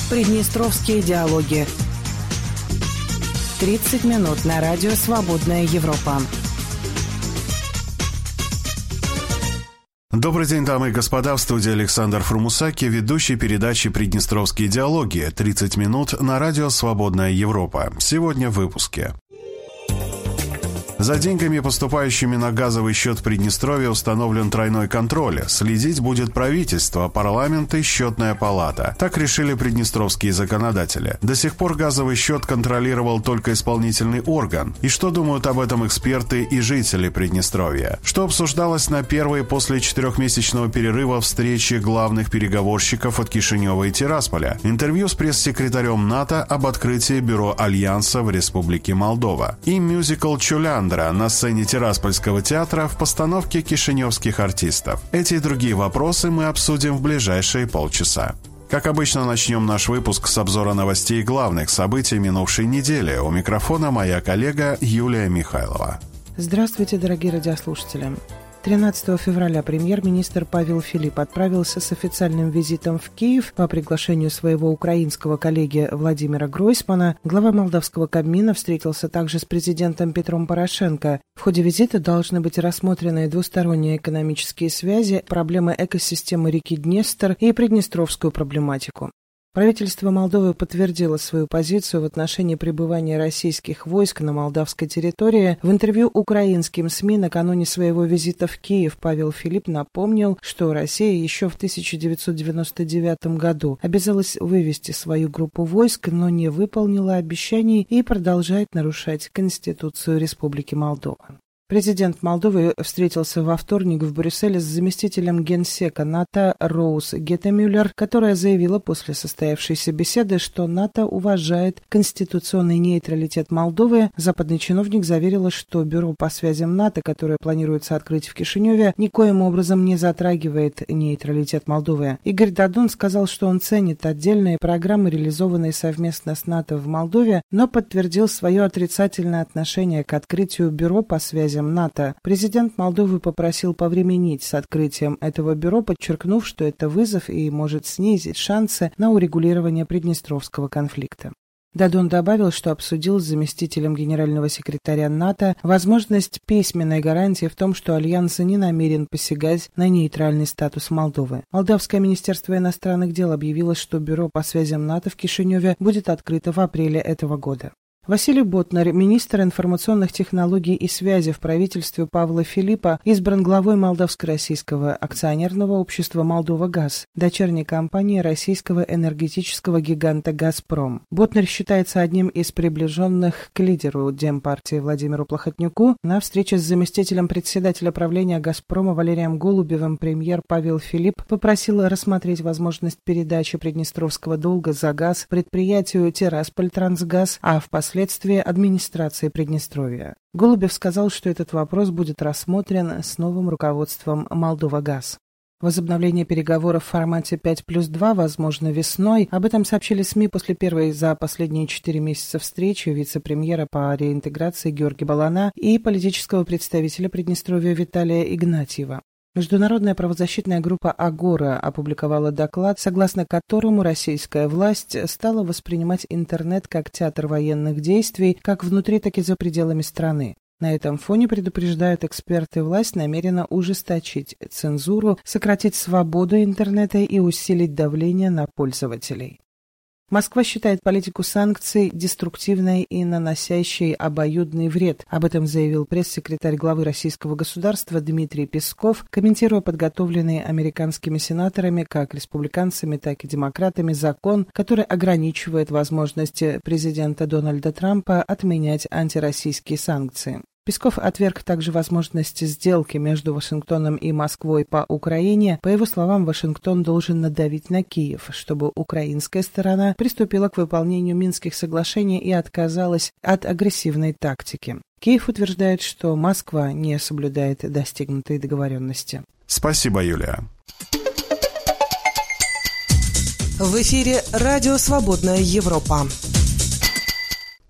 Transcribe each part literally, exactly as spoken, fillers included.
Приднестровские диалоги. тридцать минут на радио «Свободная Европа». Добрый день, дамы и господа, в студии Александр Фурмусаки, ведущий передачи «Приднестровские диалоги». тридцать минут на радио «Свободная Европа». Сегодня в выпуске. За деньгами, поступающими на газовый счет в Приднестровье, установлен тройной контроль. Следить будет правительство, парламент и счетная палата. Так решили приднестровские законодатели. До сих пор газовый счет контролировал только исполнительный орган. И что думают об этом эксперты и жители Приднестровья? Что обсуждалось на первой после четырехмесячного перерыва встречи главных переговорщиков от Кишинева и Тирасполя? Интервью с пресс-секретарем НАТО об открытии бюро Альянса в Республике Молдова. И мюзикл «Чуляндра» на сцене Тираспольского театра в постановке кишиневских артистов. Эти и другие вопросы мы обсудим в ближайшие полчаса. Как обычно, начнем наш выпуск с обзора новостей главных событий минувшей недели. У микрофона моя коллега Юлия Михайлова. Здравствуйте, дорогие радиослушатели. тринадцатого февраля премьер-министр Павел Филипп отправился с официальным визитом в Киев по приглашению своего украинского коллеги Владимира Гройсмана. Глава молдавского Кабмина встретился также с президентом Петром Порошенко. В ходе визита должны быть рассмотрены двусторонние экономические связи, проблемы экосистемы реки Днестр и приднестровскую проблематику. Правительство Молдовы подтвердило свою позицию в отношении пребывания российских войск на молдавской территории. В интервью украинским СМИ накануне своего визита в Киев Павел Филипп напомнил, что Россия еще в тысяча девятьсот девяносто девятом году обязалась вывести свою группу войск, но не выполнила обещаний и продолжает нарушать Конституцию Республики Молдова. Президент Молдовы встретился во вторник в Брюсселе с заместителем генсека НАТО Роуз Геттемюллер, которая заявила после состоявшейся беседы, что НАТО уважает конституционный нейтралитет Молдовы. Западный чиновник заверила, что бюро по связям НАТО, которое планируется открыть в Кишиневе, никоим образом не затрагивает нейтралитет Молдовы. Игорь Дадон сказал, что он ценит отдельные программы, реализованные совместно с НАТО в Молдове, но подтвердил свое отрицательное отношение к открытию бюро по связям НАТО. Президент Молдовы попросил повременить с открытием этого бюро, подчеркнув, что это вызов и может снизить шансы на урегулирование приднестровского конфликта. Дадон добавил, что обсудил с заместителем генерального секретаря НАТО возможность письменной гарантии в том, что Альянс не намерен посягать на нейтральный статус Молдовы. Молдавское министерство иностранных дел объявило, что бюро по связям НАТО в Кишиневе будет открыто в апреле этого года. Василий Ботнар, министр информационных технологий и связи в правительстве Павла Филиппа, избран главой Молдавско-российского акционерного общества «Молдова-Газ», дочерней компании российского энергетического гиганта «Газпром». Ботнар считается одним из приближенных к лидеру Демпартии Владимиру Плохотнюку. На встрече с заместителем председателя правления «Газпрома» Валерием Голубевым премьер Павел Филипп попросил рассмотреть возможность передачи приднестровского долга за газ предприятию «Тирасполь-Трансгаз», а впоследствии Вследствие администрации Приднестровья. Голубев сказал, что этот вопрос будет рассмотрен с новым руководством «Молдова-Газ». Возобновление переговоров в формате пять плюс два возможно весной. Об этом сообщили СМИ после первой за последние четыре месяца встречи вице-премьера по реинтеграции Георгия Балана и политического представителя Приднестровья Виталия Игнатьева. Международная правозащитная группа «Агора» опубликовала доклад, согласно которому российская власть стала воспринимать интернет как театр военных действий как внутри, так и за пределами страны. На этом фоне, предупреждают эксперты, власть намерена ужесточить цензуру, сократить свободу интернета и усилить давление на пользователей. Москва считает политику санкций деструктивной и наносящей обоюдный вред. Об этом заявил пресс-секретарь главы российского государства Дмитрий Песков, комментируя подготовленный американскими сенаторами, как республиканцами, так и демократами, закон, который ограничивает возможности президента Дональда Трампа отменять антироссийские санкции. Песков отверг также возможности сделки между Вашингтоном и Москвой по Украине. По его словам, Вашингтон должен надавить на Киев, чтобы украинская сторона приступила к выполнению Минских соглашений и отказалась от агрессивной тактики. Киев утверждает, что Москва не соблюдает достигнутые договоренности. Спасибо, Юлия. В эфире радио «Свободная Европа».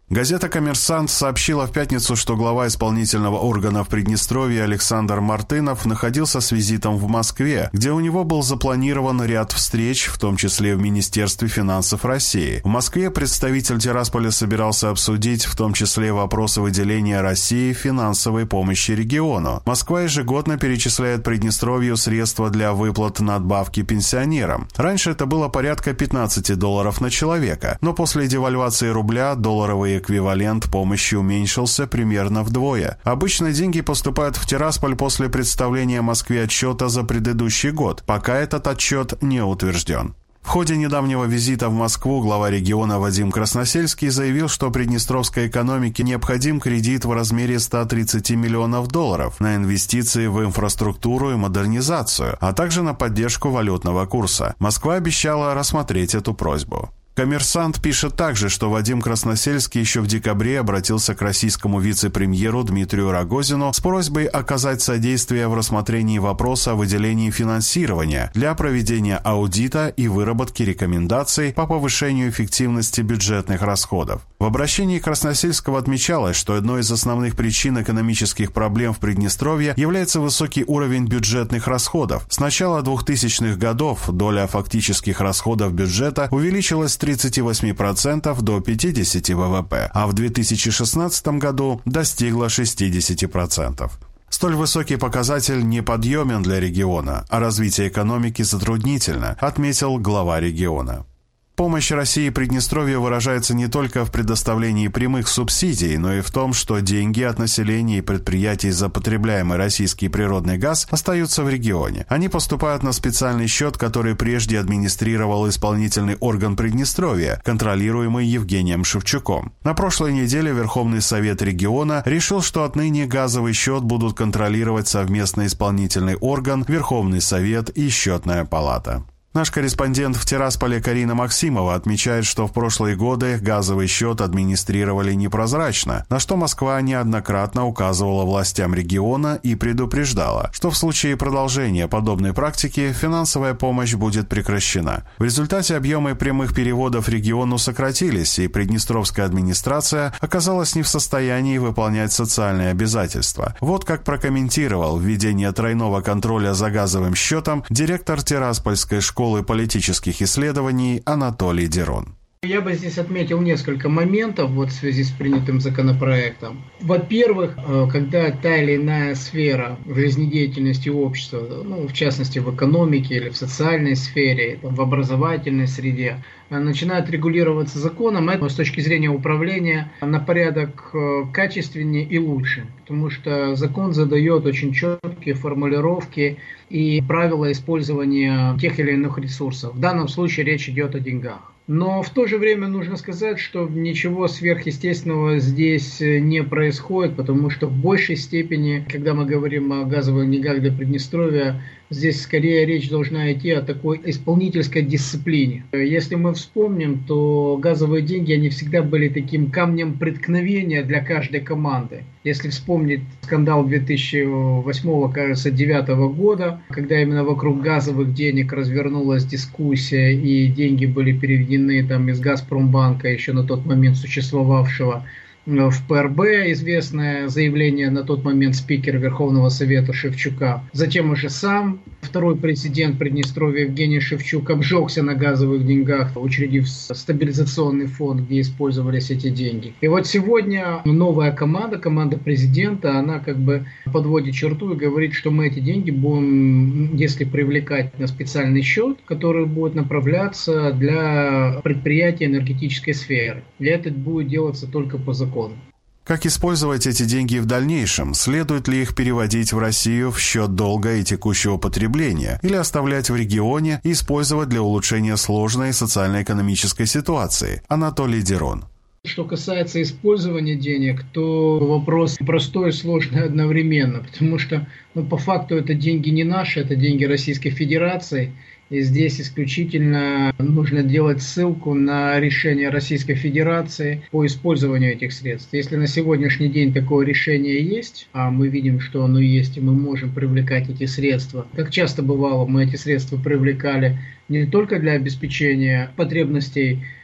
Газета «Коммерсант» сообщила в пятницу, что глава исполнительного органа в Приднестровье Александр Мартынов находился с визитом в Москве, где у него был запланирован ряд встреч, в том числе в Министерстве финансов России. В Москве представитель Тирасполя собирался обсудить в том числе вопросы выделения России финансовой помощи региону. Москва ежегодно перечисляет Приднестровью средства для выплат надбавки пенсионерам. Раньше это было порядка пятнадцать долларов на человека, но после девальвации рубля долларовые эквивалент помощи уменьшился примерно вдвое. Обычно деньги поступают в Тирасполь после представления Москве отчета за предыдущий год, пока этот отчет не утвержден. В ходе недавнего визита в Москву глава региона Вадим Красносельский заявил, что приднестровской экономике необходим кредит в размере ста тридцати миллионов долларов на инвестиции в инфраструктуру и модернизацию, а также на поддержку валютного курса. Москва обещала рассмотреть эту просьбу. «Коммерсант» пишет также, что Вадим Красносельский еще в декабре обратился к российскому вице-премьеру Дмитрию Рогозину с просьбой оказать содействие в рассмотрении вопроса о выделении финансирования для проведения аудита и выработки рекомендаций по повышению эффективности бюджетных расходов. В обращении Красносельского отмечалось, что одной из основных причин экономических проблем в Приднестровье является высокий уровень бюджетных расходов. С начала двухтысячных годов доля фактических расходов бюджета увеличилась с тридцати восьми процентов до пятидесяти процентов ВВП, а в две тысячи шестнадцатом году достигла шестидесяти процентов. Столь высокий показатель неподъемен для региона, а развитие экономики затруднительно, отметил глава региона. Помощь России Приднестровью выражается не только в предоставлении прямых субсидий, но и в том, что деньги от населения и предприятий за потребляемый российский природный газ остаются в регионе. Они поступают на специальный счет, который прежде администрировал исполнительный орган Приднестровья, контролируемый Евгением Шевчуком. На прошлой неделе Верховный Совет региона решил, что отныне газовый счет будут контролировать совместно исполнительный орган, Верховный Совет и Счетная палата. Наш корреспондент в Тирасполе Карина Максимова отмечает, что в прошлые годы газовый счет администрировали непрозрачно, на что Москва неоднократно указывала властям региона и предупреждала, что в случае продолжения подобной практики финансовая помощь будет прекращена. В результате объемы прямых переводов региону сократились, и приднестровская администрация оказалась не в состоянии выполнять социальные обязательства. Вот как прокомментировал введение тройного контроля за газовым счетом директор Тираспольской школы Школы политических исследований Анатолий Дерон. Я бы здесь отметил несколько моментов вот в связи с принятым законопроектом. Во-первых, когда та или иная сфера жизнедеятельности общества, ну, в частности в экономике или в социальной сфере, в образовательной среде, начинает регулироваться законом, это с точки зрения управления на порядок качественнее и лучше. Потому что закон задает очень четкие формулировки и правила использования тех или иных ресурсов. В данном случае речь идет о деньгах. Но в то же время нужно сказать, что ничего сверхъестественного здесь не происходит, потому что в большей степени, когда мы говорим о газовых деньгах для Приднестровья, здесь скорее речь должна идти о такой исполнительской дисциплине. Если мы вспомним, то газовые деньги, они всегда были таким камнем преткновения для каждой команды. Если вспомнить скандал две тысячи восьмого, кажется, две тысячи девятого года, когда именно вокруг газовых денег развернулась дискуссия и деньги были переведены там из Газпромбанка, еще на тот момент существовавшего, в ПРБ, известное заявление на тот момент спикера Верховного Совета Шевчука. Затем уже сам второй президент Приднестровья Евгений Шевчук обжегся на газовых деньгах, учредив стабилизационный фонд, где использовались эти деньги. И вот сегодня новая команда, команда президента, она как бы подводит черту и говорит, что мы эти деньги будем, если привлекать на специальный счет, который будет направляться для предприятий энергетической сферы. И это будет делаться только по закону. Как использовать эти деньги в дальнейшем? Следует ли их переводить в Россию в счет долга и текущего потребления или оставлять в регионе и использовать для улучшения сложной социально-экономической ситуации? Анатолий Дерон. Что касается использования денег, то вопрос простой и сложный одновременно, потому что ну, по факту это деньги не наши, это деньги Российской Федерации. И здесь исключительно нужно делать ссылку на решение Российской Федерации по использованию этих средств. Если на сегодняшний день такое решение есть, а мы видим, что оно есть, и мы можем привлекать эти средства, как часто бывало, мы эти средства привлекали не только для обеспечения потребностей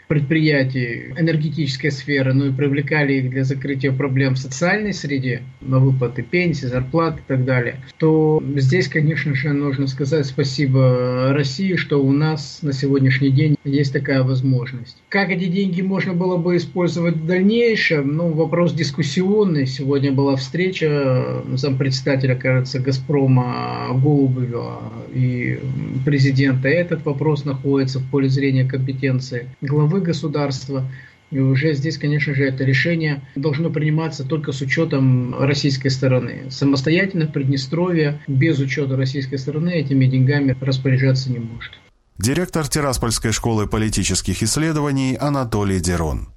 предприятий энергетической сферы, ну и привлекали их для закрытия проблем в социальной среде, на выплаты пенсий, зарплат и так далее, то здесь, конечно же, нужно сказать спасибо России, что у нас на сегодняшний день есть такая возможность. Как эти деньги можно было бы использовать в дальнейшем? Ну, вопрос дискуссионный. Сегодня была встреча зампредседателя, кажется, «Газпрома» Голубева и президента. Этот вопрос находится в поле зрения компетенции главы государства. И уже здесь, конечно же, это решение должно приниматься только с учетом российской стороны. Самостоятельно Приднестровье без учета российской стороны этими деньгами распоряжаться не может. Директор Тираспольской школы политических исследований Анатолий Дерон.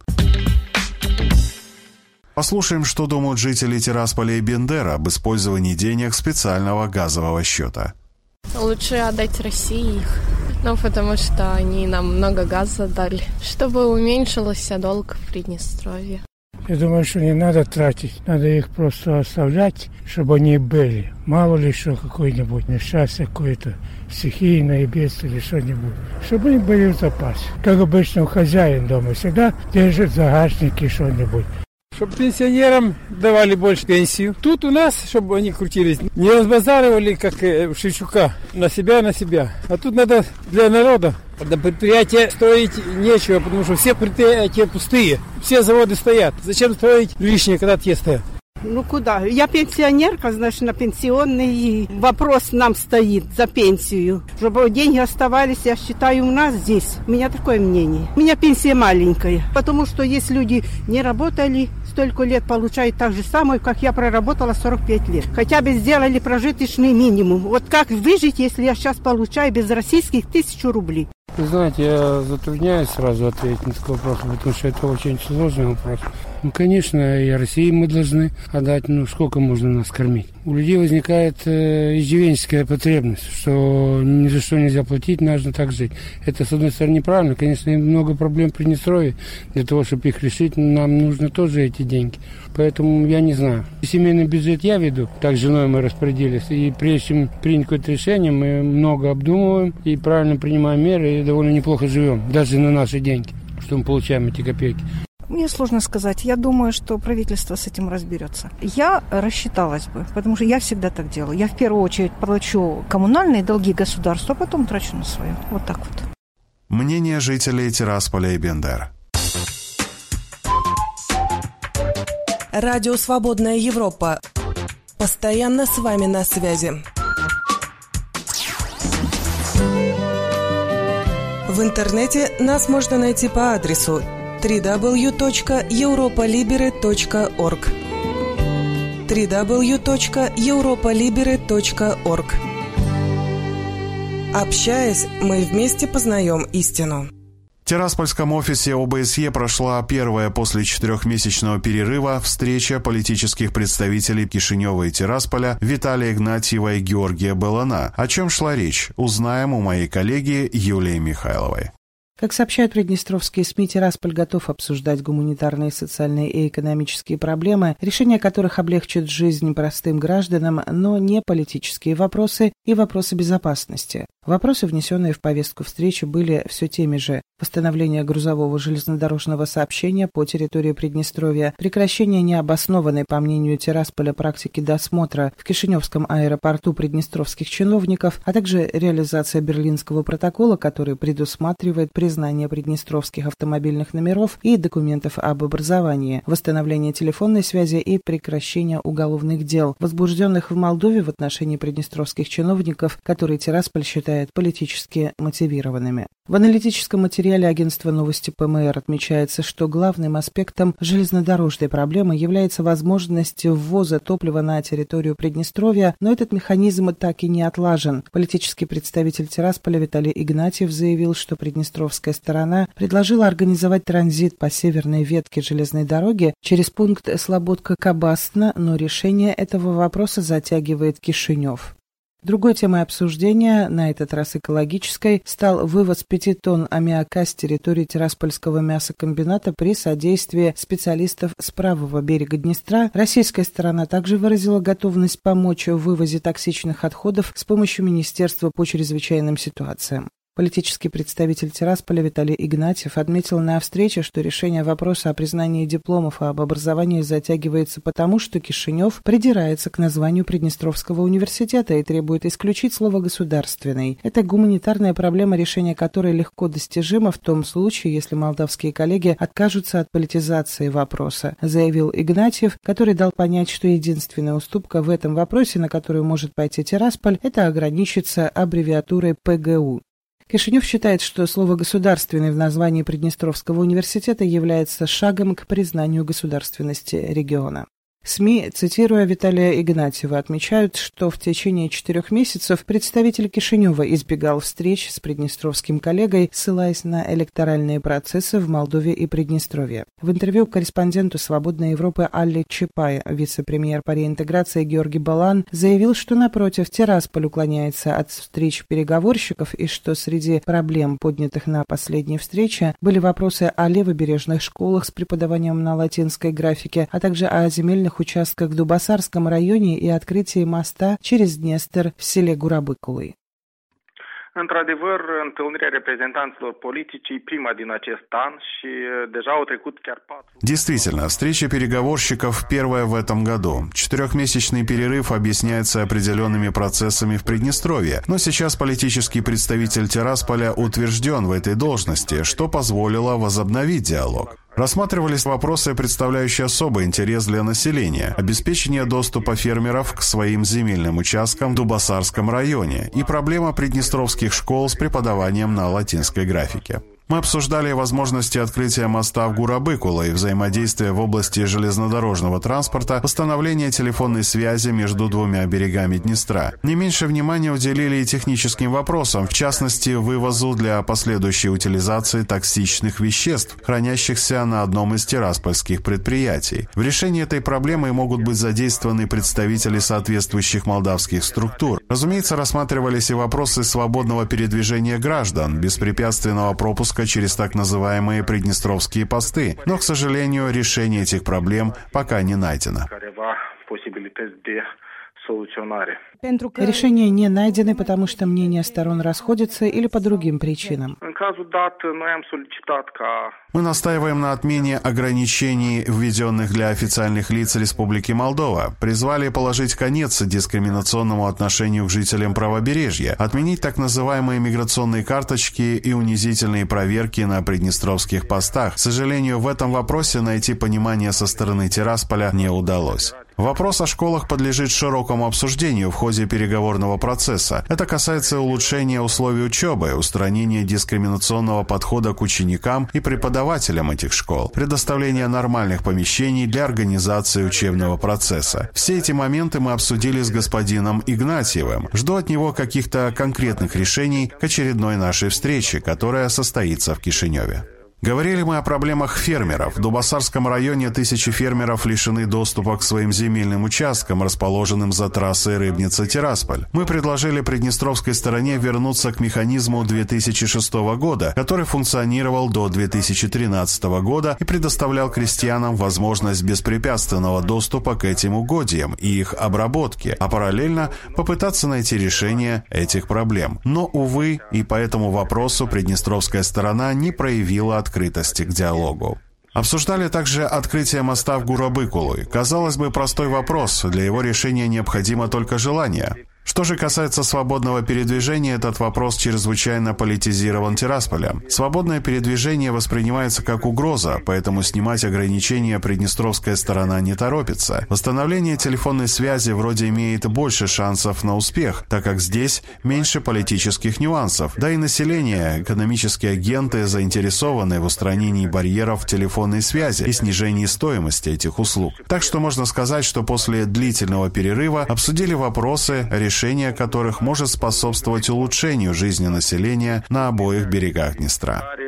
Послушаем, что думают жители Тирасполя и Бендеры об использовании денег специального газового счета. Лучше отдать России их, ну, потому что они нам много газа дали, чтобы уменьшился долг в Приднестровье. Я думаю, что не надо тратить, надо их просто оставлять, чтобы они были. Мало ли что какое-нибудь несчастье какое-то, стихийное бедствие или что-нибудь. Чтобы они были в запасе. Как обычно, хозяин дома всегда держит в загашнике что-нибудь. Чтобы пенсионерам давали больше пенсию. Тут у нас, чтобы они крутились, не разбазаривали, как у Шевчука, на себя, на себя. А тут надо для народа. До предприятия строить нечего, потому что все предприятия пустые. Все заводы стоят. Зачем строить лишнее, когда те стоят? Ну куда? Я пенсионерка, значит, на пенсионный. И вопрос нам стоит за пенсию. Чтобы деньги оставались, я считаю, у нас здесь. У меня такое мнение. У меня пенсия маленькая. Потому что если люди не работали, столько лет получают так же самое, как я проработала сорок пять лет. Хотя бы сделали прожиточный минимум. Вот как выжить, если я сейчас получаю без российских тысячу рублей? Вы знаете, я затрудняюсь сразу ответить на такой вопрос, потому что это очень сложный вопрос. Ну, конечно, и России мы должны отдать, ну, сколько можно нас кормить. У людей возникает э, иждивенческая потребность, что ни за что нельзя платить, нужно так жить. Это, с одной стороны, неправильно. Конечно, много проблем в Приднестровье. Для того, чтобы их решить, нам нужно тоже эти деньги. Поэтому я не знаю. Семейный бюджет я веду, так с женой мы распорядились. И прежде чем принять какое-то решение, мы много обдумываем и правильно принимаем меры, и довольно неплохо живем, даже на наши деньги, что мы получаем эти копейки. Мне сложно сказать. Я думаю, что правительство с этим разберется. Я рассчиталась бы, потому что я всегда так делаю. Я в первую очередь плачу коммунальные долги государства, а потом трачу на свое. Вот так вот. Мнение жителей Тирасполя и Бендер. Радио «Свободная Европа». Постоянно с вами на связи. В интернете нас можно найти по адресу дабл ю дабл ю дабл ю точка европа либеры точка орг дабл ю дабл ю дабл ю точка европа либеры точка орг. Общаясь, мы вместе познаем истину. В Тираспольском офисе О Бэ Эс Е прошла первая после четырехмесячного перерыва встреча политических представителей Кишинева и Тирасполя Виталия Игнатьева и Георгия Балана. О чем шла речь, узнаем у моей коллеги Юлии Михайловой. Как сообщают приднестровские СМИ, Тирасполь готов обсуждать гуманитарные, социальные и экономические проблемы, решение которых облегчит жизнь простым гражданам, но не политические вопросы и вопросы безопасности. Вопросы, внесенные в повестку встречи, были все теми же: восстановление грузового железнодорожного сообщения по территории Приднестровья, прекращение необоснованной, по мнению Тирасполя, практики досмотра в Кишиневском аэропорту приднестровских чиновников, а также реализация Берлинского протокола, который предусматривает признание приднестровских автомобильных номеров и документов об образовании, восстановление телефонной связи и прекращение уголовных дел, возбужденных в Молдове в отношении приднестровских чиновников, которые Тирасполь считает политически мотивированными. В аналитическом материале агентства новости Пэ Эм Эр отмечается, что главным аспектом железнодорожной проблемы является возможность ввоза топлива на территорию Приднестровья, но этот механизм так и не отлажен. Политический представитель Тирасполя Виталий Игнатьев заявил, что приднестровская сторона предложила организовать транзит по северной ветке железной дороги через пункт Слободка-Кабастна, но решение этого вопроса затягивает Кишинев. Другой темой обсуждения, на этот раз экологической, стал вывоз пяти тонн аммиака с территории Тираспольского мясокомбината при содействии специалистов с правого берега Днестра. Российская сторона также выразила готовность помочь в вывозе токсичных отходов с помощью Министерства по чрезвычайным ситуациям. Политический представитель Тирасполя Виталий Игнатьев отметил на встрече, что решение вопроса о признании дипломов об образовании затягивается потому, что Кишинев придирается к названию Приднестровского университета и требует исключить слово «государственный». Это гуманитарная проблема, решение которой легко достижимо в том случае, если молдавские коллеги откажутся от политизации вопроса, заявил Игнатьев, который дал понять, что единственная уступка в этом вопросе, на которую может пойти Тирасполь, это ограничиться аббревиатурой пэ гэ у. Кишинев считает, что слово «государственный» в названии Приднестровского университета является шагом к признанию государственности региона. СМИ, цитируя Виталия Игнатьева, отмечают, что в течение четырех месяцев представитель Кишинева избегал встреч с приднестровским коллегой, ссылаясь на электоральные процессы в Молдове и Приднестровье. В интервью корреспонденту «Свободной Европы» Алле Чапай вице-премьер по реинтеграции Георгий Балан заявил, что, напротив, Тирасполь уклоняется от встреч переговорщиков и что среди проблем, поднятых на последней встрече, были вопросы о левобережных школах с преподаванием на латинской графике, а также о земельных участках в Дубасарском районе и открытии моста через Днестр в селе Гурабыкулы. Într-adevăr, întâlnirea reprezentanților politici e prima din acest an și deja au trecut chiar patru. Действительно, встреча переговорщиков первая в этом году. Четырехмесячный перерыв объясняется определенными процессами в Приднестровье, но сейчас политический представитель Тирасполя утвержден в этой должности, что позволило возобновить диалог. Рассматривались вопросы, представляющие особый интерес для населения, обеспечение доступа фермеров к своим земельным участкам в Дубасарском районе и проблема приднестровских школ с преподаванием на латинской графике. Мы обсуждали возможности открытия моста в Гурабыкулы и взаимодействия в области железнодорожного транспорта, восстановления телефонной связи между двумя берегами Днестра. Не меньше внимания уделили и техническим вопросам, в частности, вывозу для последующей утилизации токсичных веществ, хранящихся на одном из тираспольских предприятий. В решении этой проблемы могут быть задействованы представители соответствующих молдавских структур. Разумеется, рассматривались и вопросы свободного передвижения граждан, беспрепятственного пропуска через так называемые приднестровские посты, но, к сожалению, решение этих проблем пока не найдено. Решения не найдены, потому что мнения сторон расходятся или по другим причинам. Мы настаиваем на отмене ограничений, введенных для официальных лиц Республики Молдова, призвали положить конец дискриминационному отношению к жителям правобережья, отменить так называемые миграционные карточки и унизительные проверки на приднестровских постах. К сожалению, в этом вопросе найти понимание со стороны Тирасполя не удалось. Вопрос о школах подлежит широкому обсуждению в ходе переговорного процесса. Это касается улучшения условий учебы, устранения дискриминационного подхода к ученикам и преподавателям этих школ, предоставления нормальных помещений для организации учебного процесса. Все эти моменты мы обсудили с господином Игнатьевым. Жду от него каких-то конкретных решений к очередной нашей встрече, которая состоится в Кишиневе. Говорили мы о проблемах фермеров. В Дубасарском районе тысячи фермеров лишены доступа к своим земельным участкам, расположенным за трассой Рыбница-Тирасполь. Мы предложили приднестровской стороне вернуться к механизму две тысячи шестого года, который функционировал до две тысячи тринадцатого года и предоставлял крестьянам возможность беспрепятственного доступа к этим угодьям и их обработке, а параллельно попытаться найти решение этих проблем. Но, увы, и по этому вопросу приднестровская сторона не проявила открытости к диалогу. Обсуждали также открытие моста в Гурабыкулы. Казалось бы, простой вопрос, для его решения необходимо только желание. Что же касается свободного передвижения, этот вопрос чрезвычайно политизирован Тирасполем. Свободное передвижение воспринимается как угроза, поэтому снимать ограничения приднестровская сторона не торопится. Восстановление телефонной связи вроде имеет больше шансов на успех, так как здесь меньше политических нюансов, да и население, экономические агенты заинтересованы в устранении барьеров телефонной связи и снижении стоимости этих услуг. Так что можно сказать, что после длительного перерыва обсудили вопросы, решения решение которых может способствовать улучшению жизни населения на обоих берегах Днестра.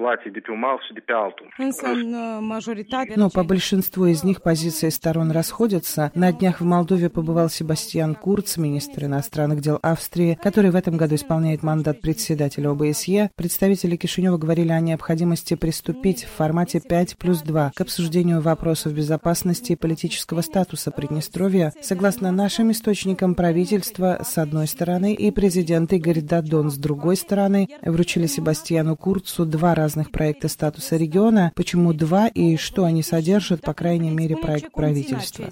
Но по большинству из них позиции сторон расходятся. На днях в Молдове побывал Себастьян Курц, министр иностранных дел Австрии, который в этом году исполняет мандат председателя ОБСЕ. Представители Кишинева говорили о необходимости приступить в формате пять плюс два к обсуждению вопросов безопасности и политического статуса Приднестровья. Согласно нашим источникам, правительство с одной стороны и президент Игорь Дадон с другой стороны вручили Себастьяну Курцу два разных проекта статуса региона. Почему два и что они содержат, по крайней мере, проект правительства?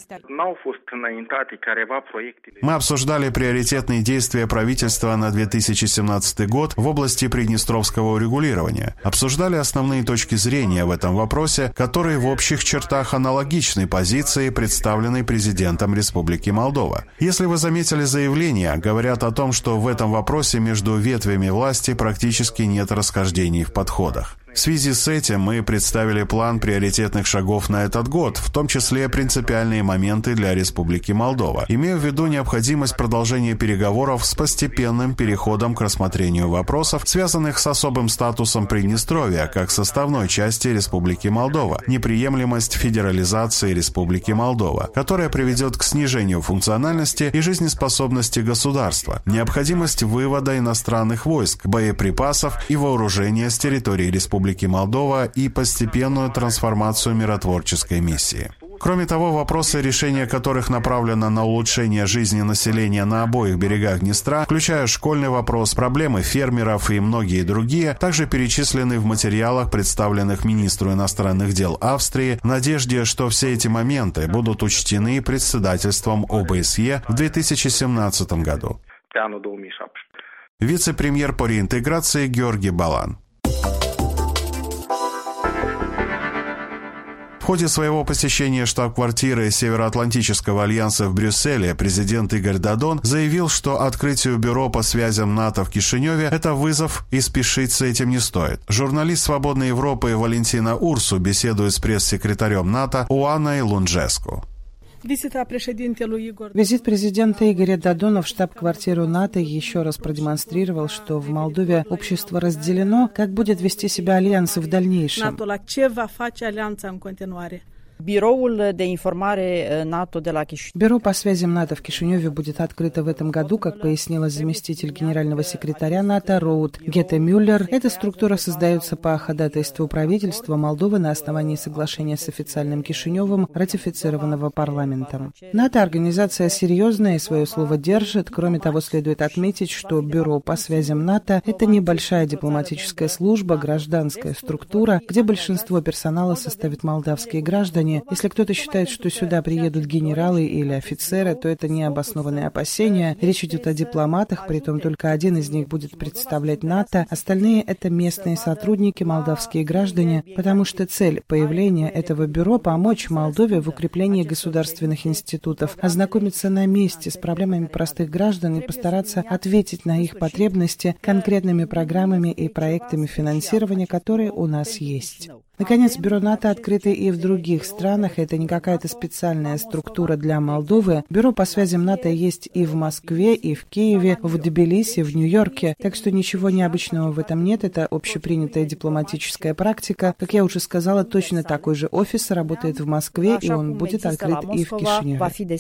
Мы обсуждали приоритетные действия правительства на две тысячи семнадцатый год в области приднестровского урегулирования. Обсуждали основные точки зрения в этом вопросе, которые в общих чертах аналогичны позиции, представленной президентом Республики Молдова. Если вы заметили, заявления говорят о том, что в этом вопросе между ветвями власти практически нет расхождений в подходах. В связи с этим мы представили план приоритетных шагов на этот год, в том числе принципиальные моменты для Республики Молдова, имея в виду необходимость продолжения переговоров с постепенным переходом к рассмотрению вопросов, связанных с особым статусом Приднестровья как составной части Республики Молдова, неприемлемость федерализации Республики Молдова, которая приведет к снижению функциональности и жизнеспособности государства, необходимость вывода иностранных войск, боеприпасов и вооружения с территории Республики Республики Молдова и постепенную трансформацию миротворческой миссии. Кроме того, вопросы, решения которых направлено на улучшение жизни населения на обоих берегах Днестра, включая школьный вопрос, проблемы фермеров и многие другие, также перечислены в материалах, представленных министру иностранных дел Австрии, в надежде, что все эти моменты будут учтены председательством ОБСЕ в две тысячи семнадцатом году. Вице-премьер по реинтеграции Георгий Балан. В ходе своего посещения штаб-квартиры Североатлантического альянса в Брюсселе президент Игорь Дадон заявил, что открытию бюро по связям НАТО в Кишиневе – это вызов, и спешить с этим не стоит. Журналист «Свободной Европы» Валентина Урсу беседует с пресс-секретарем НАТО Уанной Лунджеску. Визит президента Игоря Дадона в штаб-квартиру НАТО еще раз продемонстрировал, что в Молдове общество разделено, как будет вести себя альянс в дальнейшем. Бюро по связям НАТО в Кишиневе будет открыто в этом году, как пояснила заместитель генерального секретаря НАТО Роуд Гетте Мюллер. Эта структура создается по ходатайству правительства Молдовы на основании соглашения с официальным Кишиневым, ратифицированного парламентом. НАТО – организация серьезная и свое слово держит. Кроме того, следует отметить, что Бюро по связям НАТО – это небольшая дипломатическая служба, гражданская структура, где большинство персонала составят молдавские граждане. Если кто-то считает, что сюда приедут генералы или офицеры, то это необоснованные опасения. Речь идет о дипломатах, притом только один из них будет представлять НАТО, остальные — это местные сотрудники, молдавские граждане, потому что цель появления этого бюро — помочь Молдове в укреплении государственных институтов, ознакомиться на месте с проблемами простых граждан и постараться ответить на их потребности конкретными программами и проектами финансирования, которые у нас есть. Наконец, бюро НАТО открыто и в других странах. Это не какая-то специальная структура для Молдовы. Бюро по связям НАТО есть и в Москве, и в Киеве, в Тбилиси, в Нью-Йорке. Так что ничего необычного в этом нет. Это общепринятая дипломатическая практика. Как я уже сказала, точно такой же офис работает в Москве, и он будет открыт и в Кишиневе.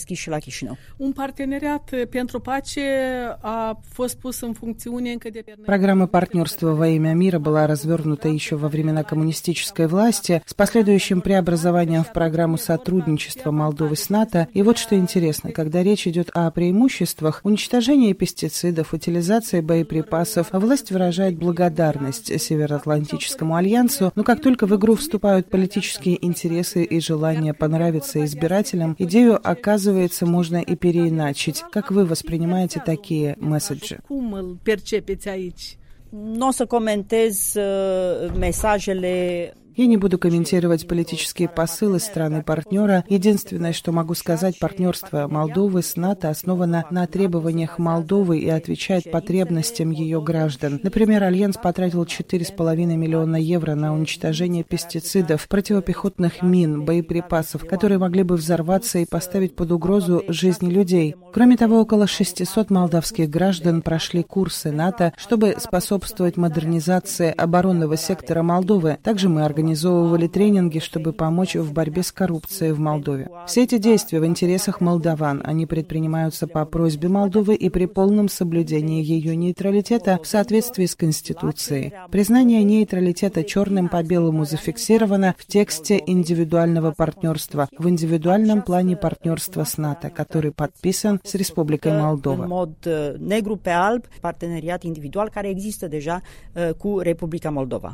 Программа партнерства во имя мира была развернута еще во времена коммунистической власти с последующим преобразованием в программу сотрудничества Молдовы с НАТО. И вот что интересно, когда речь идет о преимуществах уничтожения пестицидов, утилизации боеприпасов, власть выражает благодарность Североатлантическому альянсу, но как только в игру вступают политические интересы и желание понравиться избирателям, идею, оказывается, можно и переиначить. Как вы воспринимаете такие месседжи? Nu o să comentez mesajele Я не буду комментировать политические посылы страны-партнера. Единственное, что могу сказать, партнерство Молдовы с НАТО основано на требованиях Молдовы и отвечает потребностям ее граждан. Например, Альянс потратил четыре с половиной миллиона евро на уничтожение пестицидов, противопехотных мин, боеприпасов, которые могли бы взорваться и поставить под угрозу жизни людей. Кроме того, около шестисот молдавских граждан прошли курсы НАТО, чтобы способствовать модернизации оборонного сектора Молдовы. Также мы организовывали тренинги, чтобы помочь в борьбе с коррупцией в Молдове. Все эти действия в интересах молдаван. Они предпринимаются по просьбе Молдовы и при полном соблюдении ее нейтралитета в соответствии с Конституцией. Признание нейтралитета черным по белому зафиксировано в тексте индивидуального партнерства, в индивидуальном плане партнерства с НАТО, который подписан с Республикой Молдова. Negru pe alb, parteneriat individual care există deja cu Republica Moldova.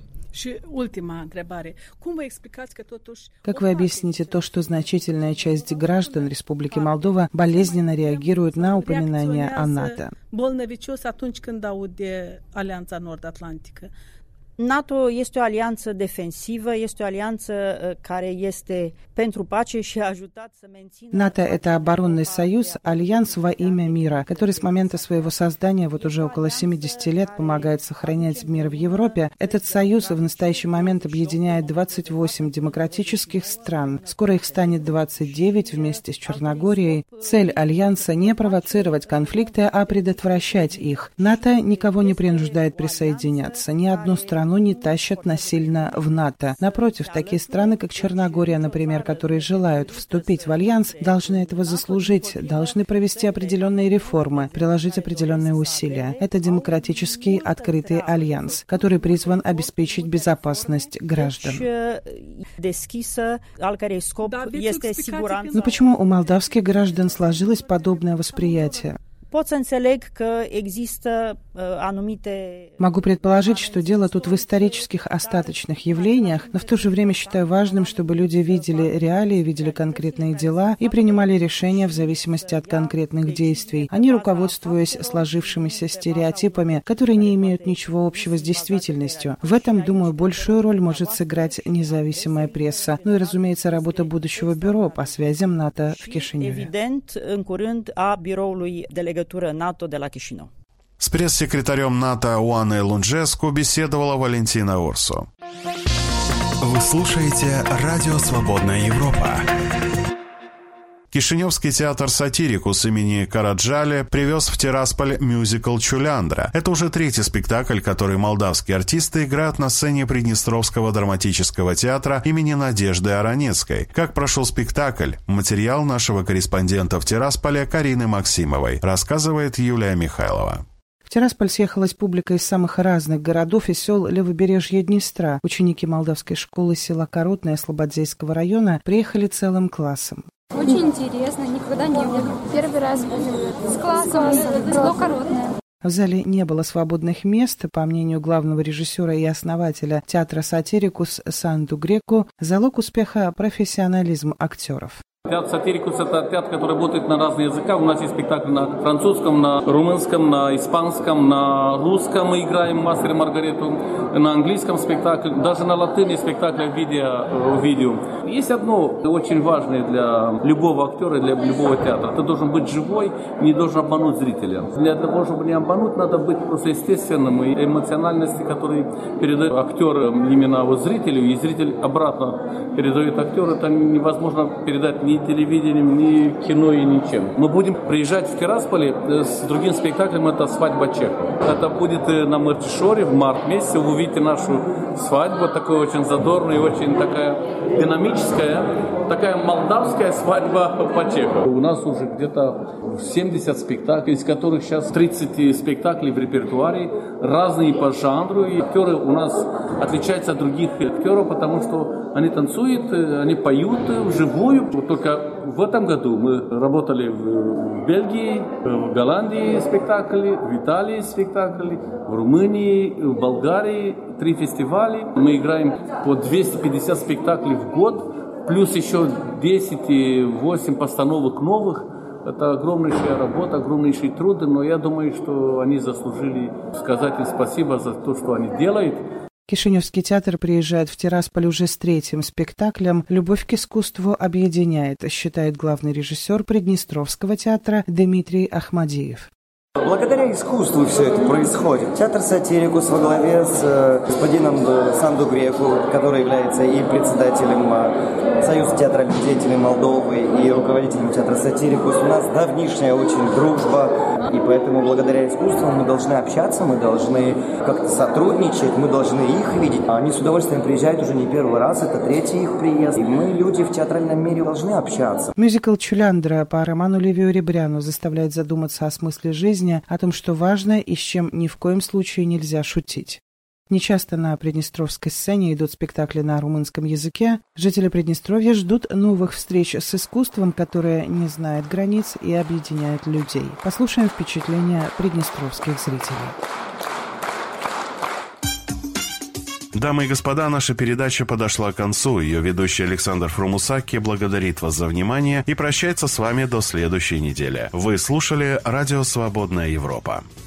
Как вы объясните то, что значительная часть граждан Республики Молдова болезненно реагирует на упоминание о НАТО? NATO este o alianță defensivă, este o alianță care este pentru pace și a ajutat să mențină... НАТО — это оборонный союз, альянс во имя мира, который с момента своего создания, вот уже около семидесяти лет, помогает сохранять мир в Европе. Этот союз в настоящий момент объединяет двадцать восемь демократических стран. Скоро их станет двадцать девять вместе с Черногорией. Цель альянса — не провоцировать конфликты, а предотвращать их. НАТО никого не принуждает присоединяться. Ни одну страну не тащат насильно в НАТО. Напротив, такие страны, как Черногория, например, которые желают вступить в альянс, должны этого заслужить, должны провести определенные реформы, приложить определенные усилия. Это демократический открытый альянс, который призван обеспечить безопасность граждан. Но почему у молдавских граждан сложилось подобное восприятие? Могу предположить, что дело тут в исторических остаточных явлениях, но в то же время считаю важным, чтобы люди видели реалии, видели конкретные дела и принимали решения в зависимости от конкретных действий, а не руководствуясь сложившимися стереотипами, которые не имеют ничего общего с действительностью. В этом, думаю, большую роль может сыграть независимая пресса, ну и, разумеется, работа будущего бюро по связям НАТО в Кишиневе. НАТО de la Chișinău. С пресс-секретарем НАТО Уаной Лунджеску беседовала Валентина Орсо. Вы слушаете «Радио Свободная Европа». Кишиневский театр «Сатирикус» имени Караджали привез в Тирасполь мюзикл «Чуляндра». Это уже третий спектакль, который молдавские артисты играют на сцене Приднестровского драматического театра имени Надежды Аронецкой. Как прошел спектакль? Материал нашего корреспондента в Тирасполе Карины Максимовой. Рассказывает Юлия Михайлова. В Тирасполь съехалась публика из самых разных городов и сел левобережья Днестра. Ученики молдавской школы села Коротное Слободзейского района приехали целым классом. Очень интересно, никогда не было. Первый раз были с классом, село Коротное. В зале не было свободных мест. По мнению главного режиссера и основателя театра «Сатирикус» Санду Греку, залог успеха – профессионализм актеров. Театр «Сатирикус» – это театр, который работает на разные языка. У нас есть спектакль на французском, на румынском, на испанском, на русском. Мы играем «Мастер и Маргариту», на английском спектакль, даже на латыни спектакль видео, видео. Есть одно очень важное для любого актера, для любого театра. Ты должен быть живой, не должен обмануть зрителя. Для того, чтобы не обмануть, надо быть просто естественным. И эмоциональности, которые передает актер именно вот зрителю, и зритель обратно передает актеру, это невозможно передать ни телевидением, ни кино и ничем. Мы будем приезжать в Тирасполе с другим спектаклем, это «Свадьба Чехова». Это будет на Мартишоре в март месяце. Вы увидите нашу свадьбу, такая очень задорная, очень такая динамическая, такая молдавская свадьба по Чехову. У нас уже где-то семьдесят спектаклей, из которых сейчас тридцать спектаклей в репертуаре, разные по жанру. И актеры у нас отличаются от других актеров, потому что они танцуют, они поют вживую. Только в этом году мы работали в Бельгии, в Голландии спектакли, в Италии спектакли, в Румынии, в Болгарии три фестиваля. Мы играем по двести пятьдесят спектаклей в год, плюс еще десять-восемь постановок новых. Это огромнейшая работа, огромнейшие труды, но я думаю, что они заслужили сказать им спасибо за то, что они делают. Кишиневский театр приезжает в Тирасполь уже с третьим спектаклем. «Любовь к искусству объединяет», считает главный режиссер Приднестровского театра Дмитрий Ахмадиев. Благодаря искусству все это происходит. Театр «Сатирикус» во главе с э, господином Санду Грефу, который является и председателем э, Союза театральных деятелей Молдовы, и руководителем театра «Сатирикус». У нас давнишняя очень дружба, и поэтому благодаря искусству мы должны общаться, мы должны как-то сотрудничать, мы должны их видеть. Они с удовольствием приезжают уже не первый раз, это третий их приезд, и мы, люди в театральном мире, должны общаться. Мюзикл «Чуляндра» по роману Ливио Ребряну заставляет задуматься о смысле жизни, о том, что важно и с чем ни в коем случае нельзя шутить. Нечасто на приднестровской сцене идут спектакли на румынском языке. Жители Приднестровья ждут новых встреч с искусством, которое не знает границ и объединяет людей. Послушаем впечатления приднестровских зрителей. Дамы и господа, наша передача подошла к концу. Ее ведущий Александр Фрумусаки благодарит вас за внимание и прощается с вами до следующей недели. Вы слушали Радио «Свободная Европа».